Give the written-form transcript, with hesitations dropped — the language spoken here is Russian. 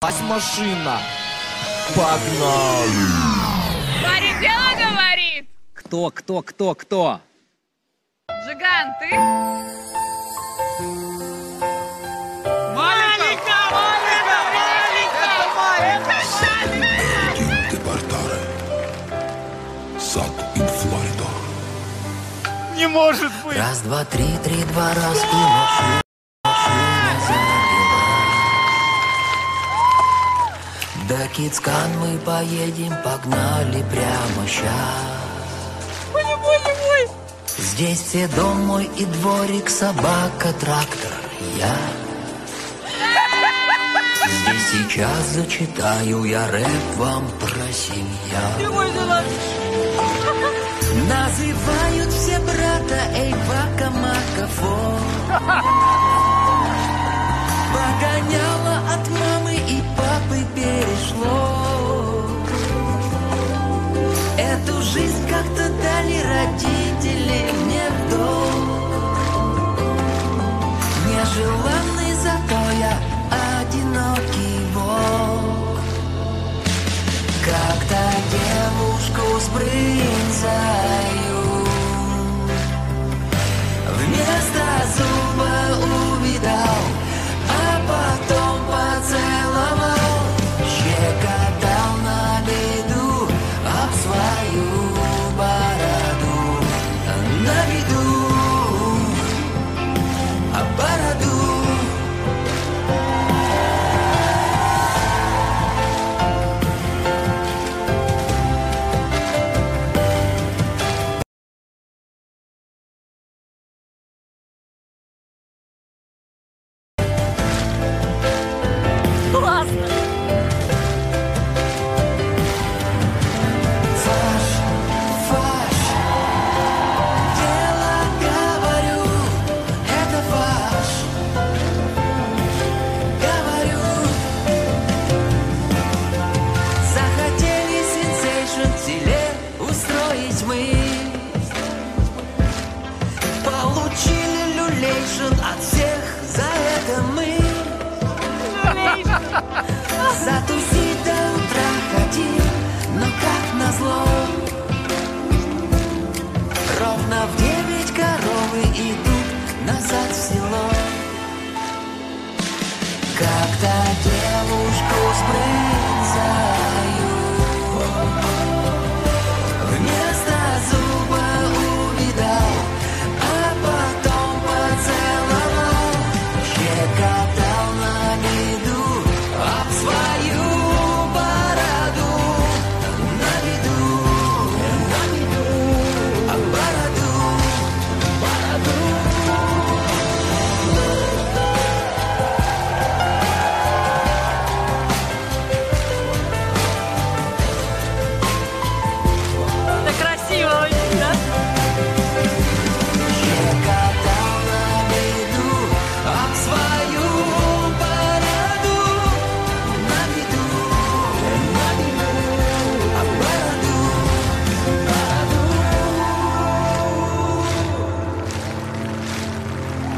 машина. Погнали! Парень дело говорит. Кто? Джиган, ты? Не может быть! Раз, два, три, два раз и машина забила. До Кицкан мы поедем, погнали прямо щас. Здесь все дом мой и дворик, собака, трактор, я. Здесь сейчас зачитаю я рэп вам про семья. Называют все брата, эй, Вака, Макафо. Погоняло от мамы и папы перешло. Эту жизнь как-то дали родители мне в долг. Нежеланный, зато я одинокий волк. Как-то девушку с брынзою вместо зуба увидал, а потом поцеловал, щекотал на беду об свою бороду, на беду об бороду. Классно.